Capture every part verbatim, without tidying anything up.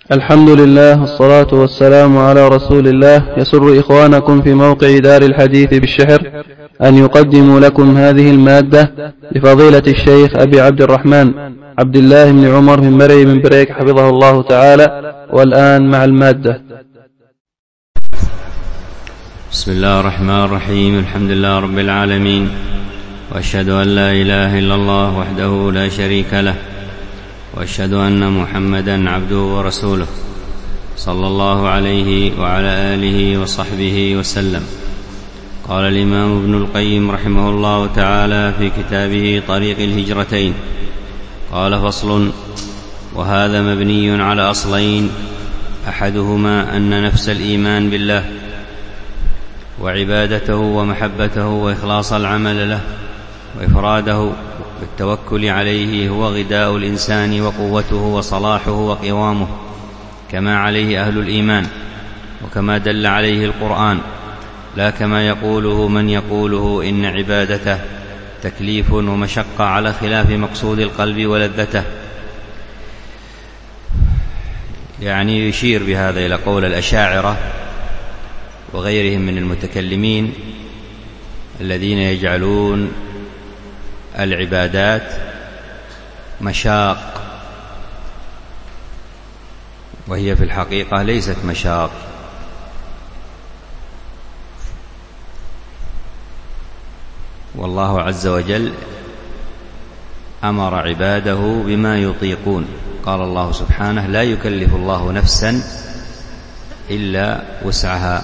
الحمد لله والصلاة والسلام على رسول الله. يسر إخوانكم في موقع دار الحديث بالشحر أن يقدموا لكم هذه المادة لفضيلة الشيخ أبي عبد الرحمن عبد الله بن عمر بن مري بن بريك حفظه الله تعالى. والآن مع المادة. بسم الله الرحمن الرحيم. الحمد لله رب العالمين، وأشهد أن لا إله إلا الله وحده لا شريك له، وأشهد أن محمدا عبده ورسوله صلى الله عليه وعلى آله وصحبه وسلم. قال الإمام ابن القيم رحمه الله تعالى في كتابه طريق الهجرتين: قال: فصل. وهذا مبني على أصلين، أحدهما أن نفس الإيمان بالله وعبادته ومحبته وإخلاص العمل له وإفراده بالتوكل عليه هو غذاء الإنسان وقوته وصلاحه وقوامه، كما عليه أهل الإيمان وكما دل عليه القرآن، لا كما يقوله من يقوله إن عبادته تكليف ومشقة على خلاف مقصود القلب ولذته. يعني يشير بهذا إلى قول الأشاعرة وغيرهم من المتكلمين الذين يجعلون العبادات مشاق، وهي في الحقيقة ليست مشاق. والله عز وجل أمر عباده بما يطيقون. قال الله سبحانه: لا يكلف الله نفسا إلا وسعها.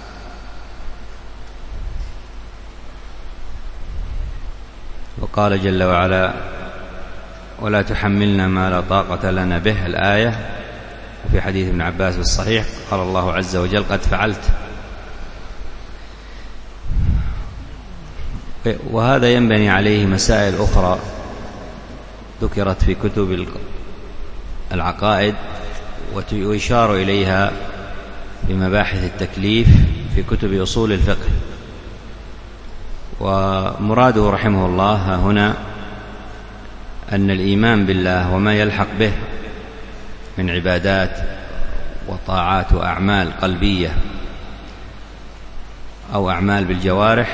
وقال جل وعلا: ولا تحملنا ما لا طاقة لنا به، الآية. وفي حديث ابن عباس الصحيح قال الله عز وجل: قد فعلت. وهذا ينبني عليه مسائل أخرى ذكرت في كتب العقائد ويشار إليها في مباحث التكليف في كتب أصول الفقه. ومراده رحمه الله هنا أن الإيمان بالله وما يلحق به من عبادات وطاعات وأعمال قلبية أو أعمال بالجوارح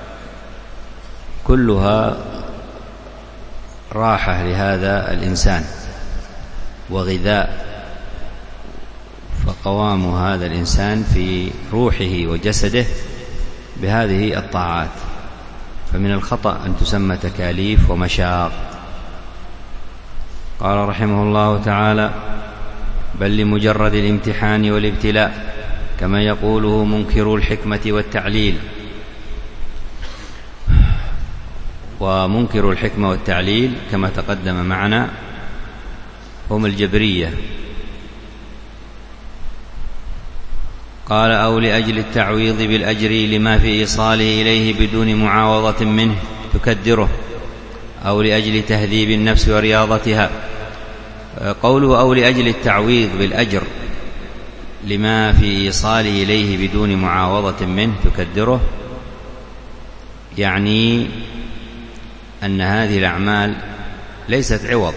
كلها راحة لهذا الإنسان وغذاء، فقوام هذا الإنسان في روحه وجسده بهذه الطاعات، فمن الخطأ أن تسمى تكاليف ومشاق. قال رحمه الله تعالى: بل لمجرد الامتحان والابتلاء، كما يقوله منكر الحكمة والتعليل. ومنكر الحكمة والتعليل كما تقدم معنا هم الجبرية. قال: أو لأجل التعويض بالأجر لما في إيصاله إليه بدون معاوضة منه تكدره، أو لأجل تهذيب النفس ورياضتها. قوله أو لأجل التعويض بالأجر لما في إيصاله إليه بدون معاوضة منه تكدره، يعني أن هذه الأعمال ليست عوض.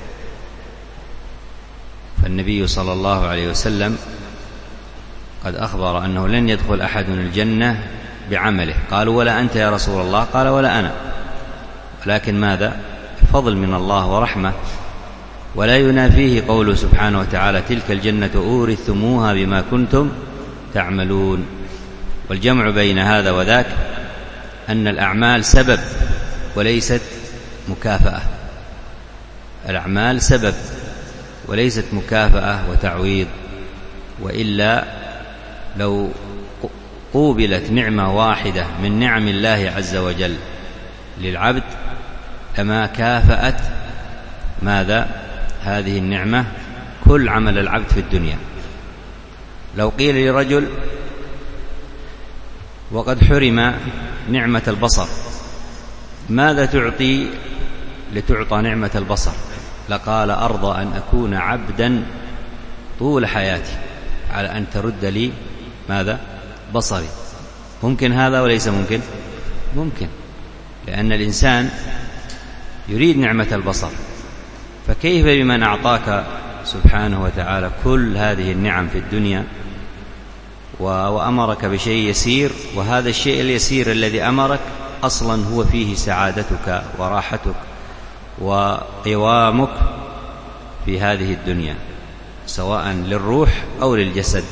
فالنبي صلى الله عليه وسلم قد أخبر أنه لن يدخل أحد الجنة بعمله. قالوا: ولا أنت يا رسول الله؟ قال: ولا أنا، ولكن ماذا؟ فضل من الله ورحمة. ولا ينافيه قوله سبحانه وتعالى: تلك الجنة أورثتموها بما كنتم تعملون. والجمع بين هذا وذاك أن الأعمال سبب وليست مكافأة. الأعمال سبب وليست مكافأة وتعويض، وإلا لو قوبلت نعمة واحدة من نعم الله عز وجل للعبد لما كافأت ماذا؟ هذه النعمة كل عمل العبد في الدنيا. لو قيل لرجل وقد حرم نعمة البصر: ماذا تعطي لتعطى نعمة البصر؟ لقال: أرضى أن أكون عبدا طول حياتي على أن ترد لي ماذا؟ بصري. ممكن هذا وليس ممكن؟ ممكن، لأن الإنسان يريد نعمة البصر، فكيف بمن أعطاك سبحانه وتعالى كل هذه النعم في الدنيا وأمرك بشيء يسير، وهذا الشيء اليسير الذي أمرك أصلا هو فيه سعادتك وراحتك وقوامك في هذه الدنيا سواء للروح أو للجسد.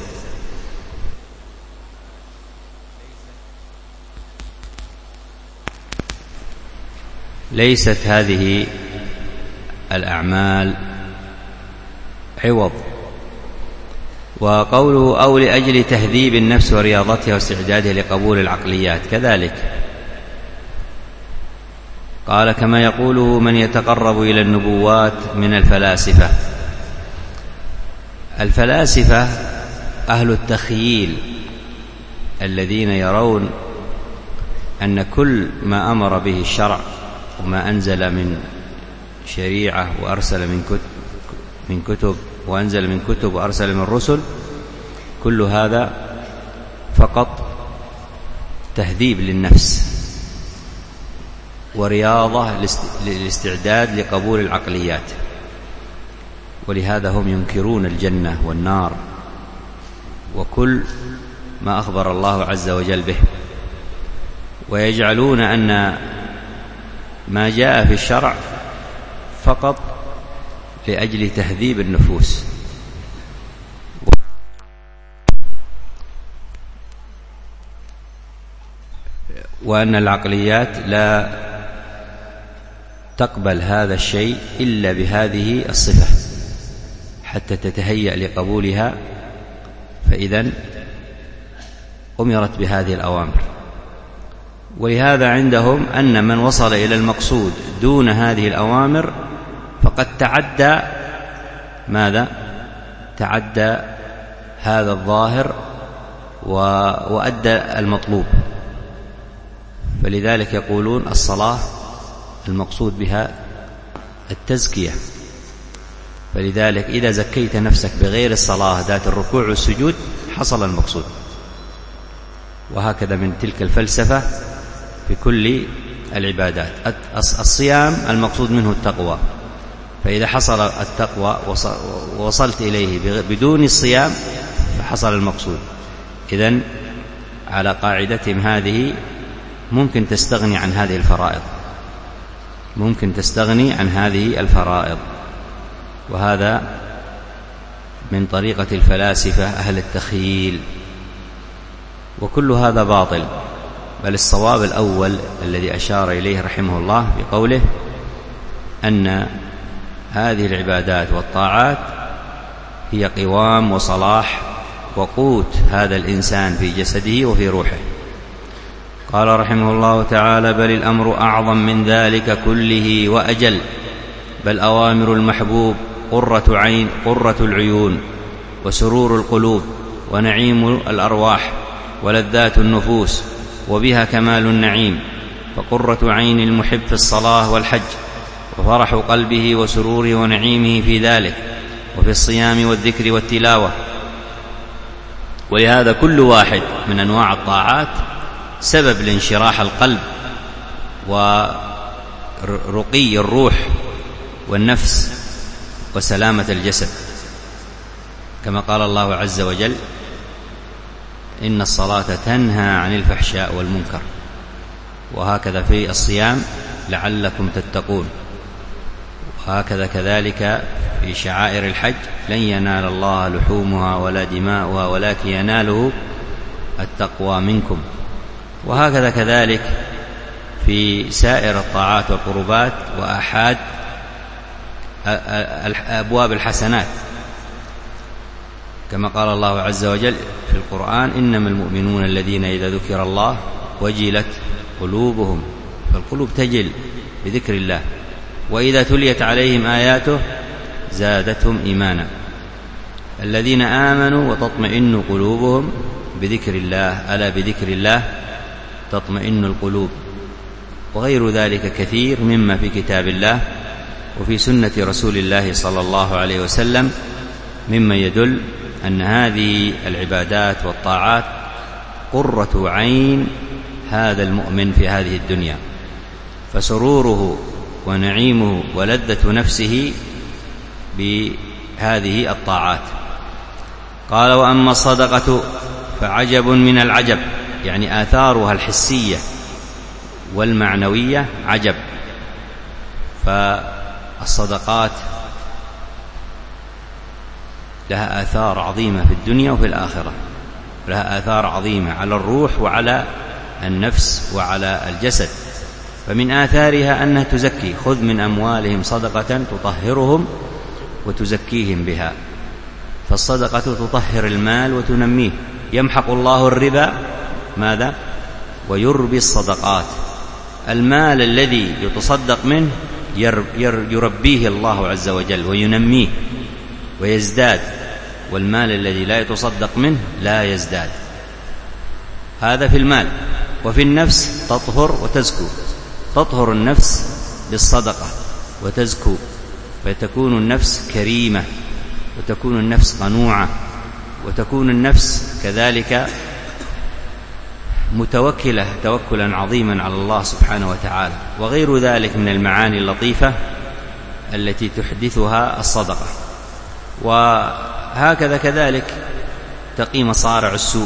ليست هذه الأعمال عوض. وقوله أو لأجل تهذيب النفس ورياضتها واستعدادها لقبول العقليات كذلك قال كما يقوله من يتقرب إلى النبوات من الفلاسفة. الفلاسفة أهل التخييل الذين يرون أن كل ما أمر به الشرع وما أنزل من شريعة وأرسل من كتب, من كتب وأنزل من كتب وأرسل من رسل كل هذا فقط تهذيب للنفس ورياضة للاستعداد لقبول العقليات، ولهذا هم ينكرون الجنة والنار وكل ما أخبر الله عز وجل به، ويجعلون أن ما جاء في الشرع فقط لأجل تهذيب النفوس. وأن العقليات لا تقبل هذا الشيء إلا بهذه الصفة حتى تتهيأ لقبولها، فإذن أمرت بهذه الأوامر. ولهذا عندهم أن من وصل إلى المقصود دون هذه الأوامر فقد تعدى ماذا؟ تعدى هذا الظاهر وأدى المطلوب. فلذلك يقولون الصلاة المقصود بها التزكية، فلذلك إذا زكيت نفسك بغير الصلاة ذات الركوع والسجود حصل المقصود. وهكذا من تلك الفلسفة في كل العبادات. الصيام المقصود منه التقوى، فإذا حصل التقوى ووصلت إليه بدون الصيام فحصل المقصود. إذن على قاعدتهم هذه ممكن تستغني عن هذه الفرائض، ممكن تستغني عن هذه الفرائض. وهذا من طريقة الفلاسفة أهل التخييل، وكل هذا باطل. بل الصواب الأول الذي أشار إليه رحمه الله بقوله أن هذه العبادات والطاعات هي قوام وصلاح وقوت هذا الإنسان في جسده وفي روحه. قال رحمه الله تعالى بل الأمر أعظم من ذلك كله وأجل، بل أوامر المحبوب قرة عين قرة العيون وسرور القلوب ونعيم الأرواح ولذات النفوس، وبها كمال النعيم. فقرة عين المحب في الصلاة والحج، وفرح قلبه وسروره ونعيمه في ذلك، وفي الصيام والذكر والتلاوة. ولهذا كل واحد من أنواع الطاعات سبب لانشراح القلب ورقي الروح والنفس وسلامة الجسد، كما قال الله عز وجل إن الصلاة تنهى عن الفحشاء والمنكر. وهكذا في الصيام لعلكم تتقون. وهكذا كذلك في شعائر الحج لن ينال الله لحومها ولا دماؤها ولكن يناله التقوى منكم. وهكذا كذلك في سائر الطاعات والقربات وآحاد أبواب الحسنات، كما قال الله عز وجل في القرآن إنما المؤمنون الذين إذا ذكر الله وجلت قلوبهم. فالقلوب تجل بذكر الله، وإذا تليت عليهم آياته زادتهم إيمانا. الذين آمنوا وتطمئن قلوبهم بذكر الله، ألا بذكر الله تطمئن القلوب. وغير ذلك كثير مما في كتاب الله وفي سنة رسول الله صلى الله عليه وسلم مما يدل أن هذه العبادات والطاعات قرة عين هذا المؤمن في هذه الدنيا، فسروره ونعيمه ولذة نفسه هذه الطاعات. قال: وأما الصدقة فعجب من العجب، يعني آثارها الحسية والمعنوية عجب. فالصدقات لها آثار عظيمة في الدنيا وفي الآخرة، لها آثار عظيمة على الروح وعلى النفس وعلى الجسد. فمن آثارها أنها تزكي، خذ من أموالهم صدقة تطهرهم وتزكيهم بها. فالصدقة تطهر المال وتنميه. يمحق الله الربا ماذا؟ ويربي الصدقات. المال الذي يتصدق منه يربيه الله عز وجل وينميه ويزداد، والمال الذي لا يتصدق منه لا يزداد. هذا في المال. وفي النفس تطهر وتزكو، تطهر النفس بالصدقة وتزكو، فتكون النفس كريمة، وتكون النفس قنوعة، وتكون النفس كذلك متوكلة توكلا عظيما على الله سبحانه وتعالى، وغير ذلك من المعاني اللطيفة التي تحدثها الصدقة. وهكذا كذلك تقي مصارع السوء،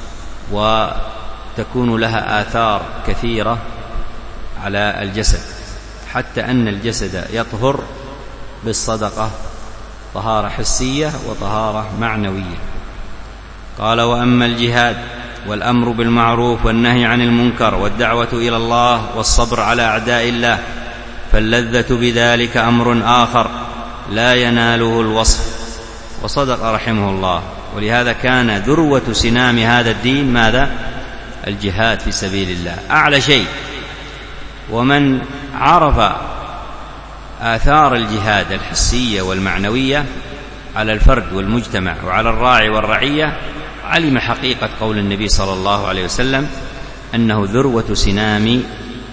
وتكون لها آثار كثيرة على الجسد، حتى أن الجسد يطهر بالصدقة طهارة حسية وطهارة معنوية. قال: وأما الجهاد والأمر بالمعروف والنهي عن المنكر والدعوة إلى الله والصبر على أعداء الله فاللذة بذلك أمر آخر لا يناله الوصف. وصدق رحمه الله. ولهذا كان ذروة سنام هذا الدين ماذا؟ الجهاد في سبيل الله، أعلى شيء. ومن عرف آثار الجهاد الحسية والمعنوية على الفرد والمجتمع وعلى الراعي والرعية علم حقيقة قول النبي صلى الله عليه وسلم أنه ذروة سنام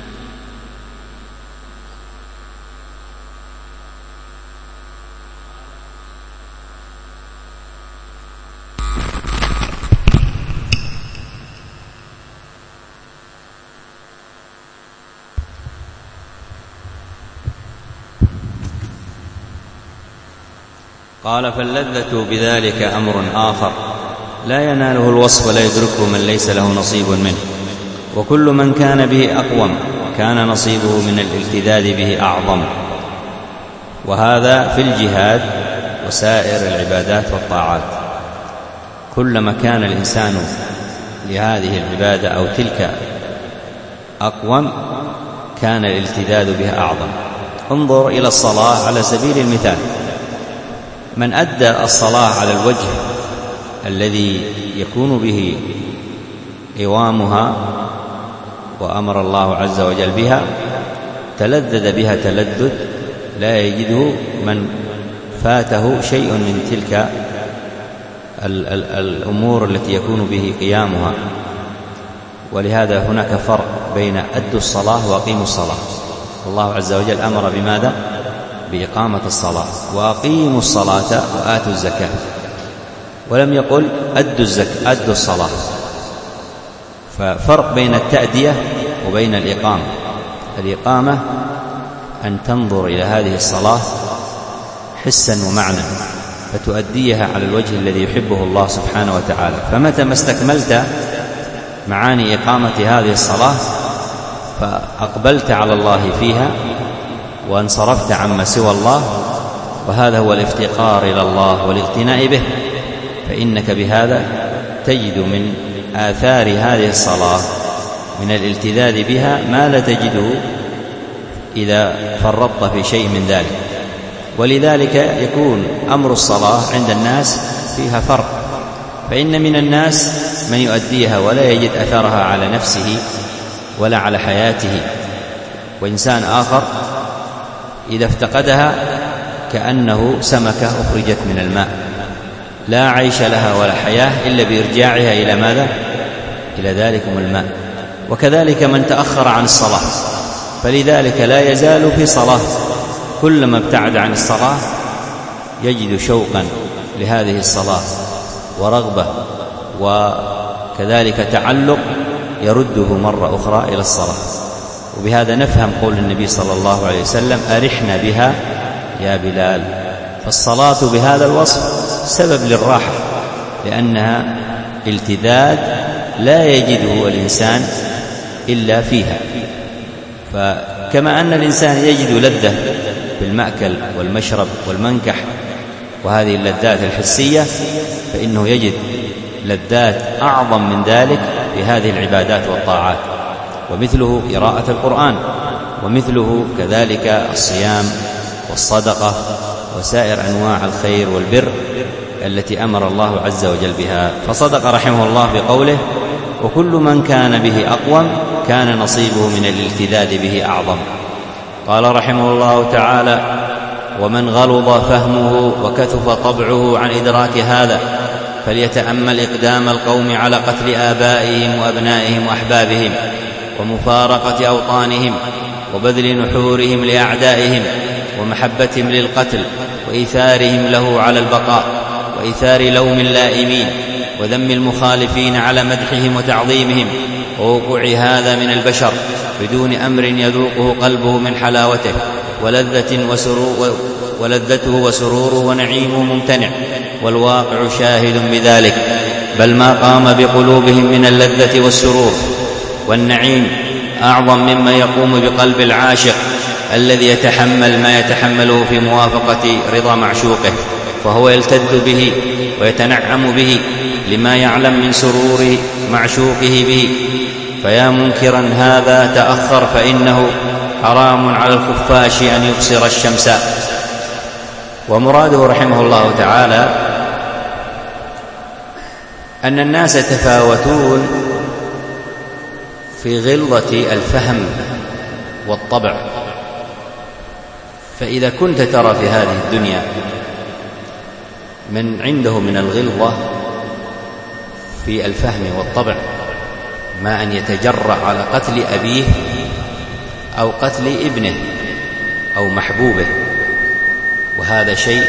قال: فاللذة بذلك أمر آخر لا يناله الوصف ولا يدركه من ليس له نصيب منه. وكل من كان به أقوم كان نصيبه من الالتذاذ به أعظم. وهذا في الجهاد وسائر العبادات والطاعات. كلما كان الإنسان لهذه العبادة أو تلك أقوم كان الالتذاذ بها أعظم. انظر إلى الصلاة على سبيل المثال. من أدى الصلاة على الوجه الذي يكون به قوامها وأمر الله عز وجل بها تلذذ بها تلذذ لا يجده من فاته شيء من تلك ال ال الأمور التي يكون به قيامها. ولهذا هناك فرق بين أدوا الصلاة وأقيموا الصلاة. الله عز وجل أمر بماذا؟ بإقامة الصلاة. وأقيموا الصلاة وآتوا الزكاة، ولم يقل أدوا الزكاة أدوا الصلاة. ففرق بين التأدية وبين الإقامة. الإقامة أن تنظر إلى هذه الصلاة حسا ومعنى فتؤديها على الوجه الذي يحبه الله سبحانه وتعالى. فمتى ما استكملت معاني إقامة هذه الصلاة فأقبلت على الله فيها وانصرفت عما سوى الله، وهذا هو الافتقار إلى الله والاغتناء به. فإنك بهذا تجد من آثار هذه الصلاة من الالتذاذ بها ما لا تجده إذا فرطت في شيء من ذلك. ولذلك يكون أمر الصلاة عند الناس فيها فرق. فإن من الناس من يؤديها ولا يجد أثرها على نفسه ولا على حياته، وإنسان آخر إذا افتقدها كأنه سمكة أخرجت من الماء، لا عيش لها ولا حياة إلا بإرجاعها إلى ماذا؟ إلى ذلكم الماء. وكذلك من تأخر عن الصلاة، فلذلك لا يزال في صلاة، كلما ابتعد عن الصلاة يجد شوقا لهذه الصلاة ورغبة وكذلك تعلق يرده مرة أخرى إلى الصلاة. وبهذا نفهم قول النبي صلى الله عليه وسلم: أرحنا بها يا بلال. فالصلاة بهذا الوصف سبب للراحة، لأنها التذاذ لا يجده الإنسان إلا فيها. فكما أن الإنسان يجد لذة بالمأكل والمشرب والمنكح وهذه اللذات الحسية، فإنه يجد لذات أعظم من ذلك في هذه العبادات والطاعات، ومثله قراءة القرآن، ومثله كذلك الصيام والصدقة وسائر أنواع الخير والبر التي أمر الله عز وجل بها. فصدق رحمه الله بقوله: وكل من كان به أقوم كان نصيبه من الالتذاذ به أعظم. قال رحمه الله تعالى: ومن غلظ فهمه وكثف طبعه عن إدراك هذا فليتأمل إقدام القوم على قتل آبائهم وأبنائهم وأحبابهم ومفارقة أوطانهم وبذل نحورهم لأعدائهم ومحبتهم للقتل وإيثارهم له على البقاء وإيثار لوم اللائمين وذم المخالفين على مدحهم وتعظيمهم، ووقوع هذا من البشر بدون أمر يذوقه قلبه من حلاوته ولذة وسرور ولذته وسروره ونعيمه ممتنع، والواقع شاهد بذلك، بل ما قام بقلوبهم من اللذة والسرور والنعيم أعظم مما يقوم بقلب العاشق الذي يتحمل ما يتحمله في موافقة رضا معشوقه، فهو يلتذ به ويتنعم به لما يعلم من سرور معشوقه به. فيا منكرا هذا تأخر، فإنه حرام على الخفاش أن يبصر الشمس. ومراده رحمه الله تعالى أن الناس يتفاوتون في غلظة الفهم والطبع، فإذا كنت ترى في هذه الدنيا من عنده من الغلظة في الفهم والطبع ما أن يتجرأ على قتل أبيه أو قتل ابنه أو محبوبه، وهذا شيء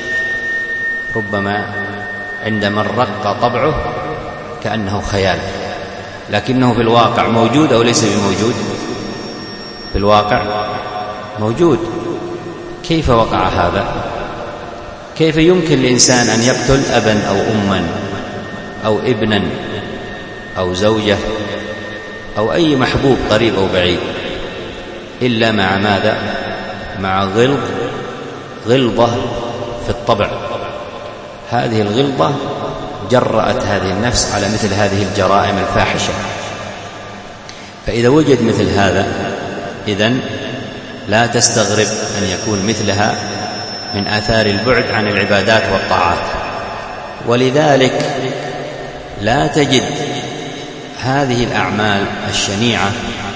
ربما عند من رق طبعه كأنه خيال، لكنه في الواقع موجود أو ليس بموجود؟ في الواقع موجود. كيف وقع هذا؟ كيف يمكن لإنسان أن يقتل أبا أو أما أو ابنا أو زوجة أو أي محبوب قريب أو بعيد إلا مع ماذا؟ مع غلظ غلظة في الطبع. هذه الغلظة جرأت هذه النفس على مثل هذه الجرائم الفاحشة. فإذا وجد مثل هذا إذن لا تستغرب أن يكون مثلها من آثار البعد عن العبادات والطاعات. ولذلك لا تجد هذه الأعمال الشنيعة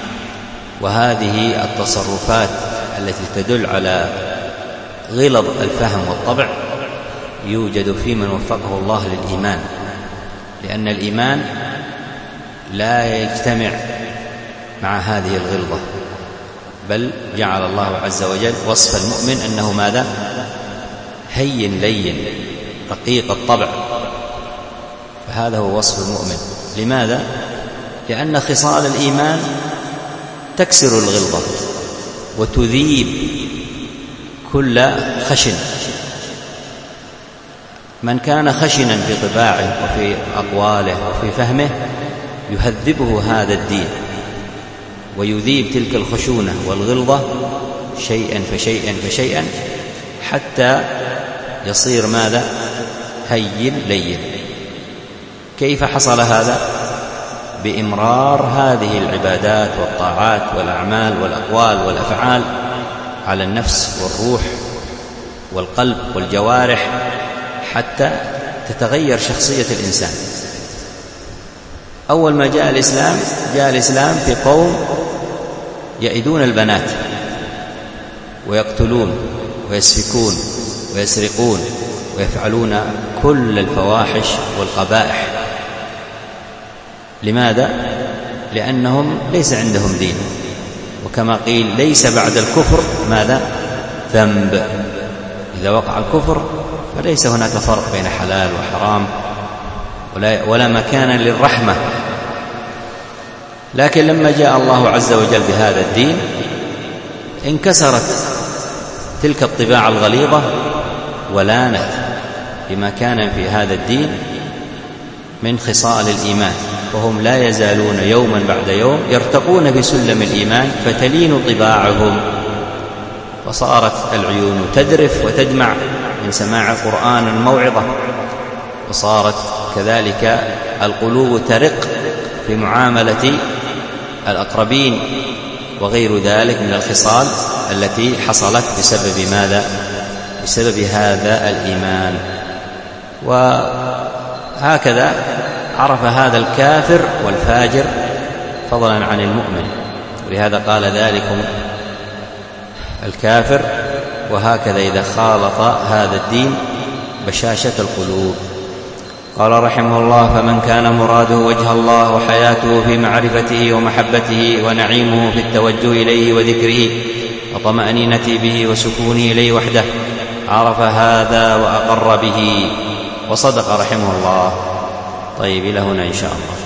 وهذه التصرفات التي تدل على غلظ الفهم والطبع يوجد في من وفقه الله للإيمان، لأن الإيمان لا يجتمع مع هذه الغلظة، بل جعل الله عز وجل وصف المؤمن أنه ماذا؟ هين لين رقيق الطبع، فهذا هو وصف المؤمن. لماذا؟ لأن خصال الإيمان تكسر الغلظة وتذيب كل خشن. من كان خشنا في طباعه وفي أقواله وفي فهمه يهذبه هذا الدين ويذيب تلك الخشونة والغلظة شيئا فشيئا فشيئا حتى يصير ماذا؟ هين لين. كيف حصل هذا؟ بإمرار هذه العبادات والطاعات والأعمال والأقوال والأفعال على النفس والروح والقلب والجوارح حتى تتغير شخصية الإنسان. أول ما جاء الإسلام جاء الإسلام في قوم يئدون البنات ويقتلون ويسفكون ويسرقون ويفعلون كل الفواحش والقبائح. لماذا؟ لأنهم ليس عندهم دين، وكما قيل ليس بعد الكفر ماذا؟ ذنب. إذا وقع الكفر فليس هناك فرق بين حلال وحرام ولا, ولا مكان للرحمة. لكن لما جاء الله عز وجل بهذا الدين انكسرت تلك الطباع الغليظة ولانت بما كان في هذا الدين من خصال الإيمان، وهم لا يزالون يوما بعد يوم يرتقون بسلم الإيمان فتلين طباعهم، وصارت العيون تذرف وتدمع من سماع القرآن والموعظة، وصارت كذلك القلوب ترق في معاملة الأقربين وغير ذلك من الخصال التي حصلت بسبب ماذا؟ بسبب هذا الإيمان. وهكذا عرف هذا الكافر والفاجر فضلا عن المؤمن، ولهذا قال ذلكم الكافر، وهكذا إذا خالط هذا الدين بشاشة القلوب. قال رحمه الله: فمن كان مراده وجه الله وحياته في معرفته ومحبته ونعيمه في التوجه إليه وذكره وطمأنينته به وسكونه إليه وحده عرف هذا وأقر به وصدق رحمه الله. طيب، إلى هنا إن شاء الله.